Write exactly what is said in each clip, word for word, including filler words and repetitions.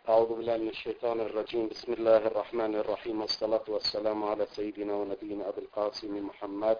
أعوذ بالله من الشيطان الرجيم. بسم الله الرحمن الرحيم، والصلاة والسلام على سيدنا ونبينا أبي القاسم محمد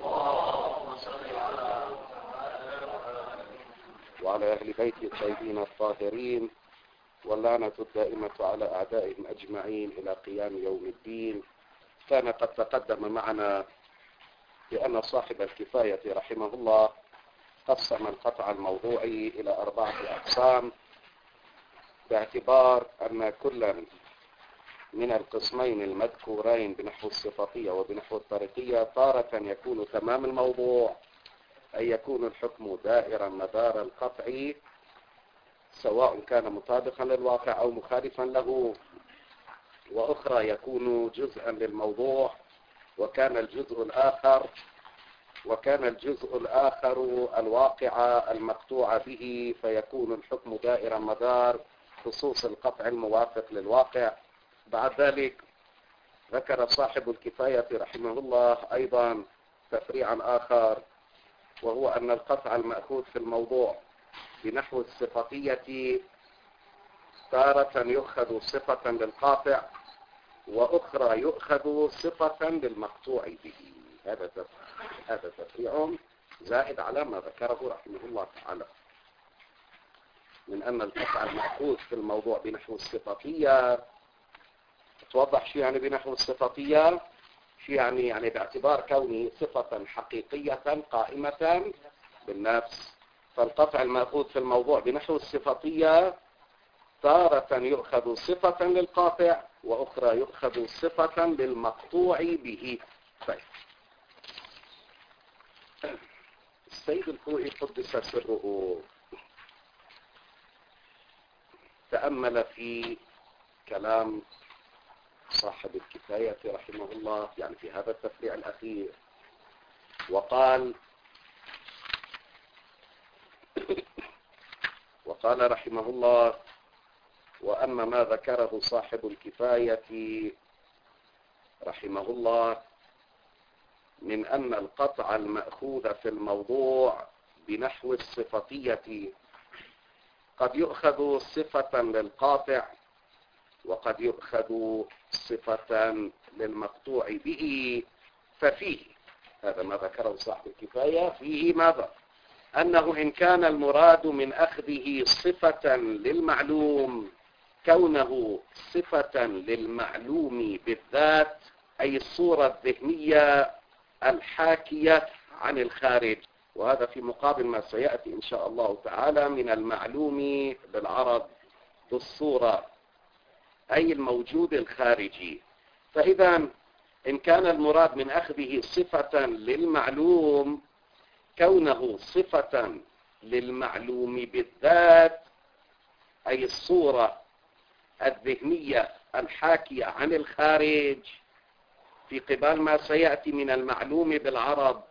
وعلى أهل بيته الطيبين الطاهرين، واللعنة الدائمة على أعدائهم أجمعين إلى قيام يوم الدين. كان قد تقدم معنا بأن صاحب الكفاية رحمه الله قسم القطع الموضوعي إلى أربعة أقسام، باعتبار أن كلا من القسمين المذكورين بنحو الصفاتية وبنحو الطريقية تارة يكون تمام الموضوع، أي يكون الحكم دائرا مدار القطع سواء كان مطابقا للواقع أو مخالفا له، وأخرى يكون جزءا للموضوع وكان الجزء الآخر وكان الجزء الآخر الواقع المقطوع به، فيكون الحكم دائرا مدار خصوص القطع الموافق للواقع. بعد ذلك ذكر صاحب الكفاية رحمه الله أيضا تفريعا آخر، وهو أن القطع المأخوذ في الموضوع بنحو الصفاتية تارة يؤخذ صفة للقاطع وأخرى يؤخذ صفة للمقطوع به. هذا هذا تفريع زائد على ما ذكره رحمه الله تعالى من أن القطع المأخوذ في الموضوع بنحو الصفاتية. توضح شو يعني بنحو الصفاتية؟ شو يعني؟ يعني باعتبار كونه صفة حقيقية قائمة بالنفس، فالقطع المأخوذ في الموضوع بنحو الصفاتية تارة يؤخذ صفة للقاطع وأخرى يؤخذ صفة للمقطوع به. طيب، السيد الخوئي قدس سره تأمل في كلام صاحب الكفاية رحمه الله، يعني في هذا التفريع الأخير، وقال وقال رحمه الله: وأما ما ذكره صاحب الكفاية رحمه الله من أن القطع المأخوذ في الموضوع بنحو الصفاتية قد يؤخذ صفة للقاطع وقد يؤخذ صفة للمقطوع به، ففيه، هذا ما ذكره صاحب الكفاية، فيه ماذا؟ أنه إن كان المراد من أخذه صفة للمعلوم كونه صفة للمعلوم بالذات، أي الصورة الذهنية الحاكية عن الخارج، وهذا في مقابل ما سيأتي إن شاء الله تعالى من المعلوم بالعرض بالصورة، أي الموجود الخارجي. فإذا إن كان المراد من أخذه صفة للمعلوم كونه صفة للمعلوم بالذات، أي الصورة الذهنية الحاكية عن الخارج، في قبال ما سيأتي من المعلوم بالعرض،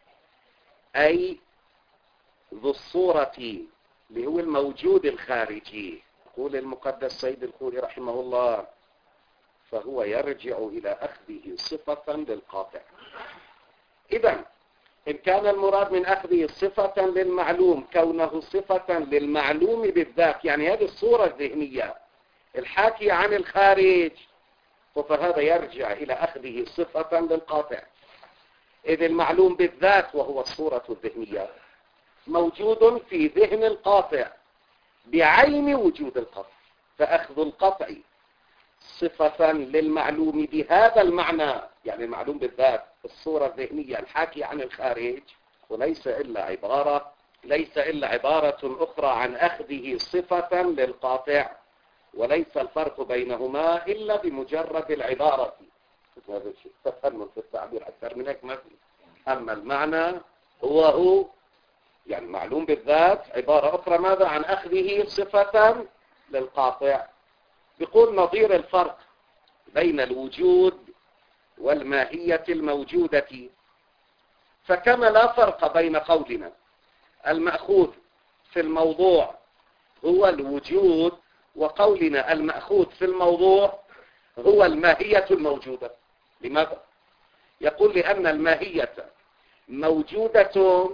أي ذو الصورة اللي هو الموجود الخارجي. يقول المقدس سيد الخوئي رحمه الله: فهو يرجع إلى أخذه صفة للقاطع. إذن إن كان المراد من أخذه صفة للمعلوم كونه صفة للمعلوم بالذات، يعني هذه الصورة الذهنية الحاكية عن الخارج، فهذا يرجع إلى أخذه صفة للقاطع، إذ المعلوم بالذات وهو الصورة الذهنية موجود في ذهن القاطع بعين وجود القطع، فأخذ القطع صفة للمعلوم بهذا المعنى، يعني المعلوم بالذات الصورة الذهنية الحاكية عن الخارج، وليس إلا عبارة ليس إلا عبارة أخرى عن أخذه صفة للقاطع، وليس الفرق بينهما إلا بمجرد العبارة. هذا الشيء تفهم في التعبير أكثر من هيك ما في. أما المعنى هو هو يعني معلوم بالذات عبارة أخرى ماذا؟ عن أخذه صفة للقاطع. بيقول نظير الفرق بين الوجود والماهية الموجودة، فكما لا فرق بين قولنا المأخوذ في الموضوع هو الوجود وقولنا المأخوذ في الموضوع هو الماهية الموجودة. لماذا؟ يقول لأن الماهية موجودة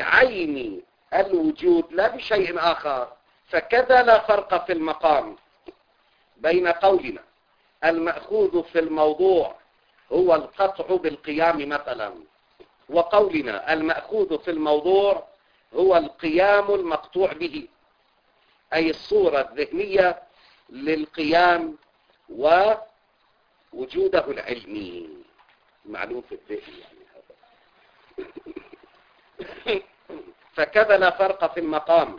بعين الوجود لا بشيء آخر، فكذا لا فرق في المقام بين قولنا المأخوذ في الموضوع هو القطع بالقيام مثلا، وقولنا المأخوذ في الموضوع هو القيام المقطوع به، أي الصورة الذهنية للقيام ووجوده العلمي معلوم في الذهن يعني هذا. فكذا لا فرق في المقام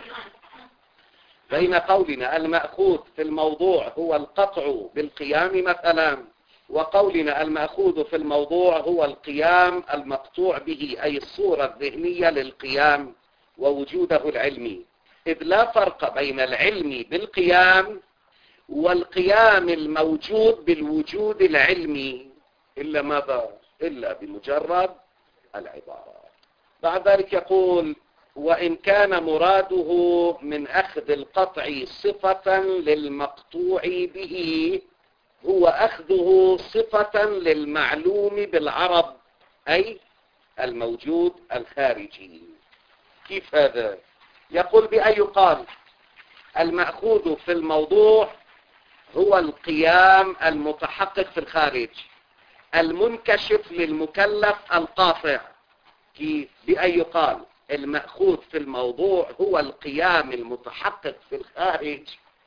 بين قولنا المأخوذ في الموضوع هو القطع بالقيام مثلا، وقولنا المأخوذ في الموضوع هو القيام المقطوع به، أي الصورة الذهنية للقيام ووجوده العلمي، إذ لا فرق بين العلم بالقيام والقيام الموجود بالوجود العلمي إلا ماذا؟ إلا بمجرد العبارة. بعد ذلك يقول: وإن كان مراده من أخذ القطع صفة للمقطوع به هو أخذه صفة للمعلوم بالعرض، أي الموجود الخارجي. كيف هذا؟ يقول بأن يقال المأخوذ في الموضوع هو القيام المتحقق في الخارج المنكشف للمكلف القاطع. كيف؟ بأن يقال المأخوذ في الموضوع هو القيام المتحقق في الخارج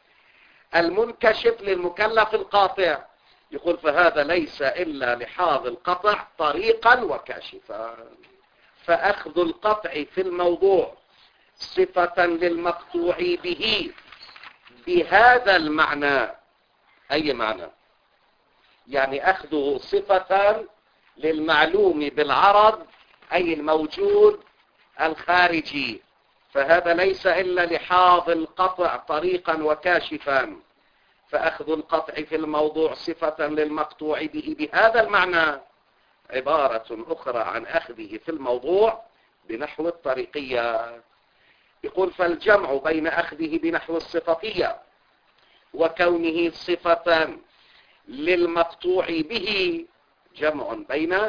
المنكشف للمكلف القاطع. يقول فهذا ليس إلا لحاظ القطع طريقا وكاشفا، فأخذ القطع في الموضوع صفة للمقطوع به بهذا المعنى. أي معنى؟ يعني أخذه صفة للمعلوم بالعرض أي الموجود الخارجي، فهذا ليس إلا لحاظ القطع طريقا وكاشفا، فأخذ القطع في الموضوع صفة للمقطوع به بهذا المعنى عبارة أخرى عن أخذه في الموضوع بنحو الطريقية. يقول فالجمع بين أخذه بنحو الصفتية وكونه صفة للمقطوع به جمع بين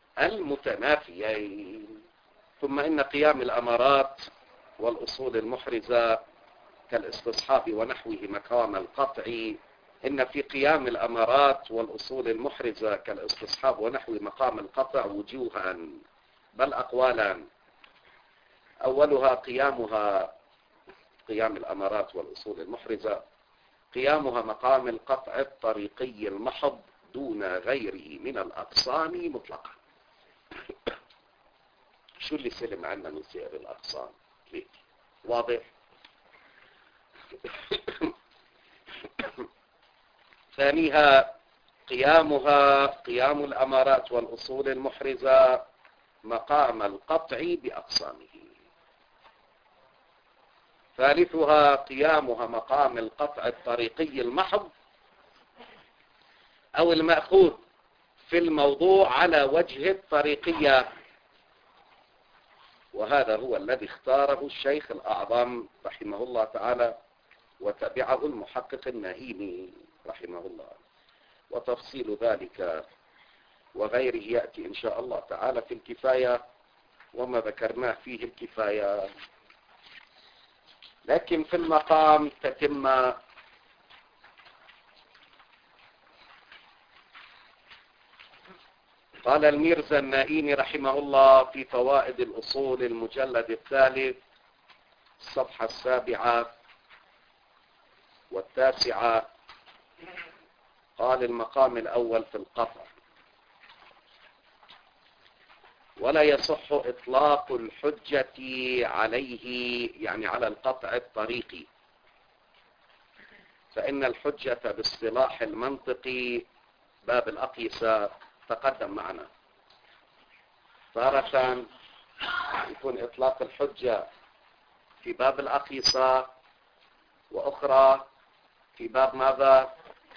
المتنافيين. ثم إن قيام الأمارات والأصول المحرزة كالاستصحاب ونحوه مقام القطع، إن في قيام الأمارات والأصول المحرزة كالاستصحاب ونحوه مقام القطع وجوها بل أقوالا. أولها قيامها قيام الأمارات والأصول المحرزة قيامها مقام القطع الطريقي المحض دون غيره من الأقسام مطلقا. شو اللي سلم عنا من سائر الأقسام؟ ليه؟ واضح؟ ثانيها قيامها قيام الأمارات والأصول المحرزة مقام القطع بأقسامه. ثالثها قيامها مقام القطع الطريقي المحض أو المأخوذ في الموضوع على وجه الطريقية، وهذا هو الذي اختاره الشيخ الأعظم رحمه الله تعالى وتبعه المحقق النهيمي رحمه الله. وتفصيل ذلك وغيره يأتي إن شاء الله تعالى في الكفاية وما ذكرناه فيه الكفاية. لكن في المقام تتم قال الميرزا النائيني رحمه الله في فوائد الأصول المجلد الثالث الصفحة السابعة والتاسعة، قال المقام الأول في القطع: ولا يصح إطلاق الحجة عليه، يعني على القطع الطريقي، فإن الحجة باصطلاح المنطقي باب الأقيسة تقدم معنا. تارة يكون إطلاق الحجة في باب الأقيسة، وأخرى في باب ماذا؟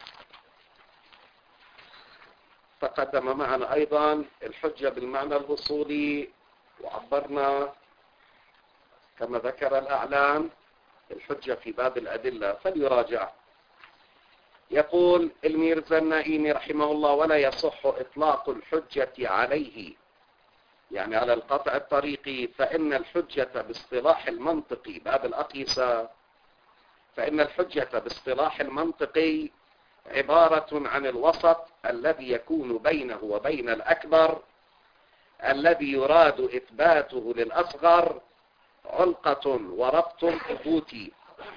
تقدم معنا أيضا الحجة بالمعنى الأصولي، وعبرنا كما ذكر الأعلام الحجة في باب الأدلة، فليراجع. يقول الميرزا النائيني رحمه الله: ولا يصح إطلاق الحجة عليه، يعني على القطع الطريقي، فإن الحجة باصطلاح المنطقي باب الأقيسة، فإن الحجة باصطلاح المنطقي عبارة عن الوسط الذي يكون بينه وبين الأكبر الذي يراد إثباته للأصغر علقة وربط ثبوتي،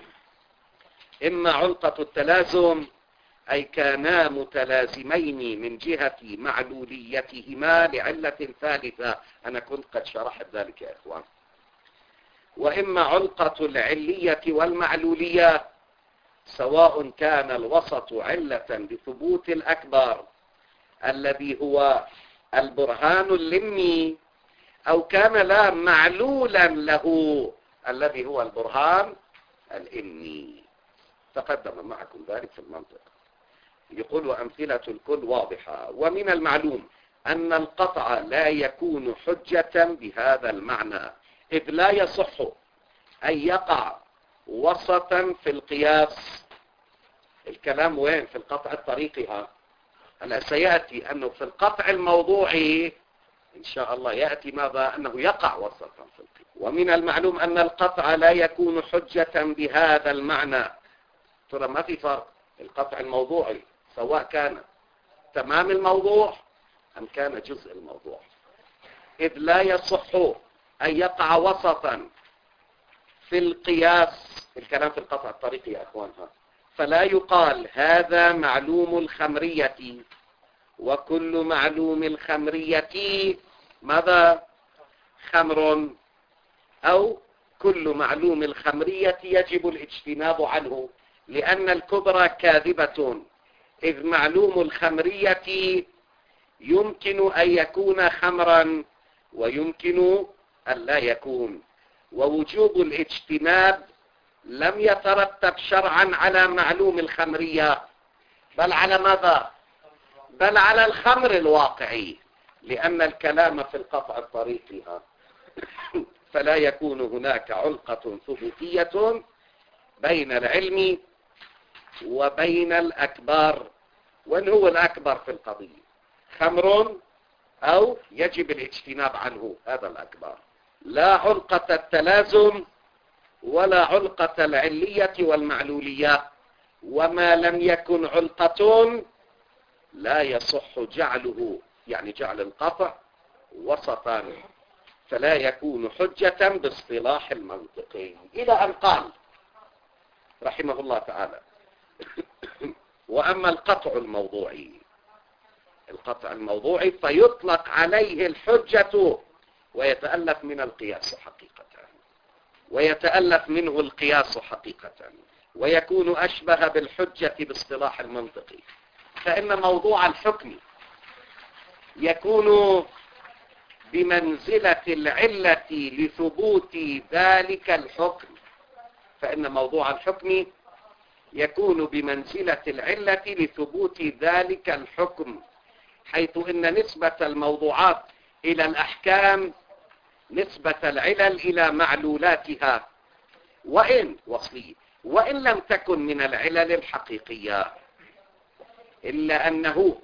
إما علقة التلازم أي كانا متلازمين من جهة معلوليتهما لعلة ثالثة، أنا كنت قد شرحت ذلك يا إخوان، وإما علقة العلية والمعلولية سواء كان الوسط علة لثبوت الأكبر الذي هو البرهان اللمي، أو كان لا معلولا له الذي هو البرهان الإني. تقدم معكم ذلك في المنطق. يقول وأمثلة الكل واضحة. ومن المعلوم أن القطع لا يكون حجة بهذا المعنى، إذ لا يصح أن يقع وسطا في القياس. الكلام وين؟ في القطع الطريقي. ها هلا سيأتي أنه في القطع الموضوعي إن شاء الله يأتي ماذا؟ أنه يقع وسطا في القياس. ومن المعلوم أن القطع لا يكون حجة بهذا المعنى. ترى ما في فرق. القطع الموضوعي سواء كان تمام الموضوع أم كان جزء الموضوع، إذ لا يصح أن يقع وسطا في القياس. الكلام في القطع الطريقي يا أخوانها. فلا يقال هذا معلوم الخمرية وكل معلوم الخمرية ماذا؟ خمر، أو كل معلوم الخمرية يجب الاجتناب عنه، لأن الكبرى كاذبة، إذ معلوم الخمرية يمكن أن يكون خمرا ويمكن أن لا يكون، ووجوب الاجتناب لم يترتب شرعا على معلوم الخمرية، بل على ماذا؟ بل على الخمر الواقعي، لأن الكلام في القطع الطريقي. فلا يكون هناك علقة ثبوتية بين العلم وبين الأكبر. وإن هو الأكبر في القضية؟ خمر أو يجب الاجتناب عنه، هذا الأكبر. لا علقة التلازم ولا علقة العلية والمعلولية، وما لم يكن علقة لا يصح جعله، يعني جعل القطع وسطا، فلا يكون حجة باصطلاح المنطقي. إلى أن قال رحمه الله تعالى وأما القطع الموضوعي، القطع الموضوعي فيطلق عليه الحجة ويتألف من القياس حقيقة، ويتألف منه القياس حقيقة، ويكون أشبه بالحجة باصطلاح المنطقي. فإن موضوع الحكم يكون بمنزلة العلة لثبوت ذلك الحكم، فإن موضوع الحكم يكون بمنزلة العلة لثبوت ذلك الحكم، حيث إن نسبة الموضوعات إلى الأحكام نسبة العلل إلى معلولاتها، وإن وصلية، وإن لم تكن من العلل الحقيقية، إلا أنه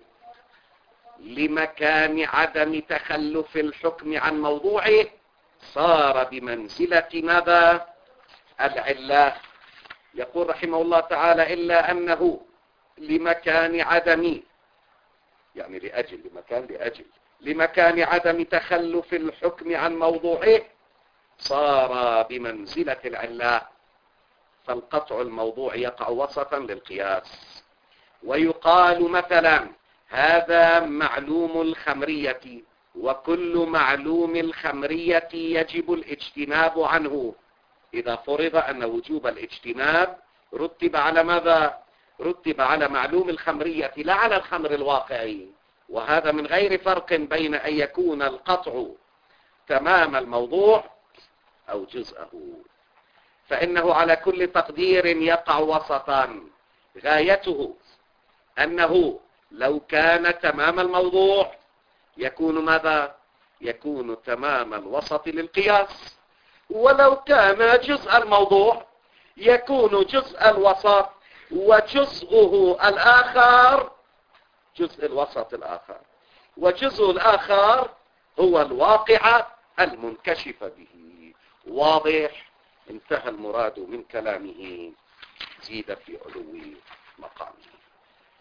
لمكان عدم تخلف الحكم عن موضوعه صار بمنزلة ماذا؟ العلة. يقول رحمه الله تعالى إلا أنه لمكان عدم، يعني لأجل، لمكان لأجل لمكان عدم تخلف الحكم عن موضوعه صار بمنزلة العلة، فالقطع الموضوع يقع وسطا للقياس. ويقال مثلا هذا معلوم الخمرية وكل معلوم الخمرية يجب الاجتناب عنه، إذا فرض أن وجوب الاجتناب رتب على ماذا؟ رتب على معلوم الخمرية لا على الخمر الواقعي. وهذا من غير فرق بين أن يكون القطع تمام الموضوع أو جزءه، فإنه على كل تقدير يقع وسطا، غايته أنه لو كان تمام الموضوع يكون ماذا؟ يكون تمام الوسط للقياس، ولو كان جزء الموضوع يكون جزء الوسط، وجزءه الآخر جزء الوسط الآخر، وجزء الآخر هو الواقع المنكشف به. واضح؟ انتهى المراد من كلامه، زيد في علو مقامه.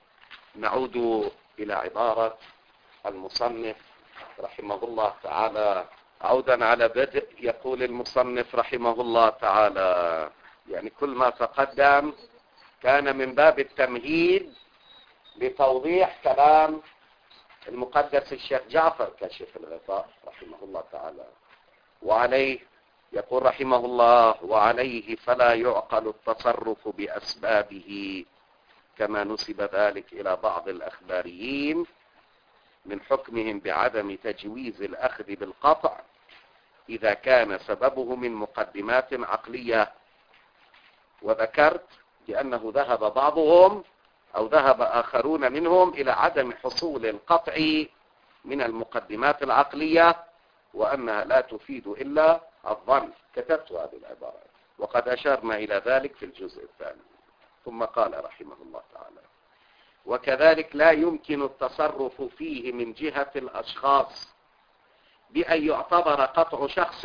نعود إلى عبارة المصنف رحمه الله تعالى. عودا على بدء، يقول المصنف رحمه الله تعالى، يعني كل ما تقدم كان من باب التمهيد لتوضيح كلام المقدس الشيخ جعفر كاشف الغطاء رحمه الله تعالى. وعليه يقول رحمه الله: وعليه فلا يعقل التصرف بأسبابه كما نسب ذلك إلى بعض الأخباريين من حكمهم بعدم تجويز الأخذ بالقطع إذا كان سببه من مقدمات عقلية. وذكرت بأنه ذهب بعضهم أو ذهب آخرون منهم إلى عدم حصول القطع من المقدمات العقلية، وأنها لا تفيد إلا الظن. كتبت هذه العبارة وقد أشرنا إلى ذلك في الجزء الثاني. ثم قال رحمه الله تعالى: وكذلك لا يمكن التصرف فيه من جهة الأشخاص بأن يعتبر قطع شخص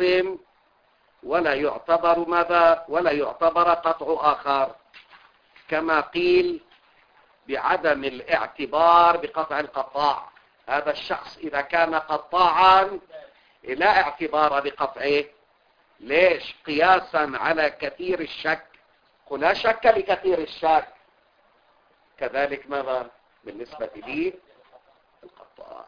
ولا يعتبر ماذا ولا يعتبر قطع آخر، كما قيل بعدم الاعتبار بقطع القطاع. هذا الشخص إذا كان قطاعا لا اعتبار بقطعه. ليش؟ قياسا على كثير الشك. قل لا شك لكثير الشك. كذلك ماذا بالنسبة لي القطاع؟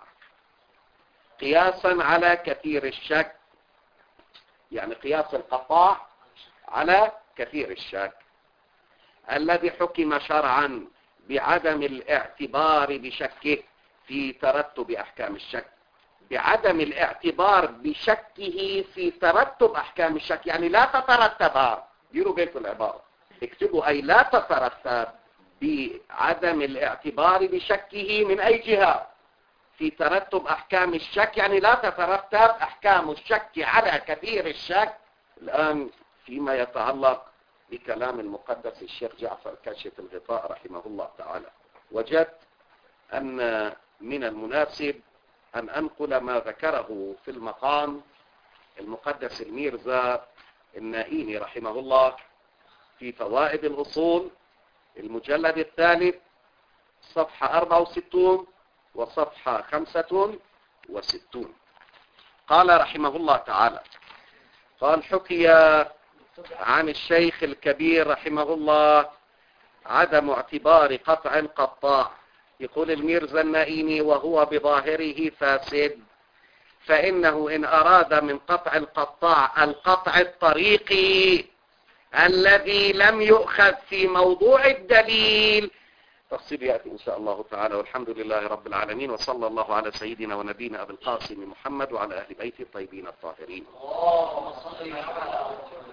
قياسا على كثير الشك، يعني قياس القطاع على كثير الشك الذي حكم شرعا بعدم الاعتبار بشكه في ترتب أحكام الشك. بعدم الاعتبار بشكه في ترتب أحكام الشك، يعني لا تترتب. ديروا بالكم العبارة، اكتبوا أي لا تترتب بعدم الاعتبار بشكه من أي جهة في ترتب أحكام الشك، يعني لا تترتب أحكام الشك على كثير الشك. الآن فيما يتعلق بكلام المقدس الشيخ جعفر كاشف الغطاء رحمه الله تعالى، وجدت أن من المناسب أن أنقل ما ذكره في المقام المقدس الميرزا النائيني رحمه الله في فوائد الأصول المجلد الثالث صفحة أربعة وستين وصفحة خمسة وستين. قال رحمه الله تعالى: قال: حكي عن الشيخ الكبير رحمه الله عدم اعتبار قطع القطاع. يقول الميرزا النائيني: وهو بظاهره فاسد، فإنه إن أراد من قطع القطاع القطع الطريقي الذي لم يؤخذ في موضوع الدليل. تفصيل يأتي إن شاء الله تعالى. والحمد لله رب العالمين، وصلى الله على سيدنا ونبينا أبي القاسم محمد وعلى أهل بيته الطيبين الطاهرين.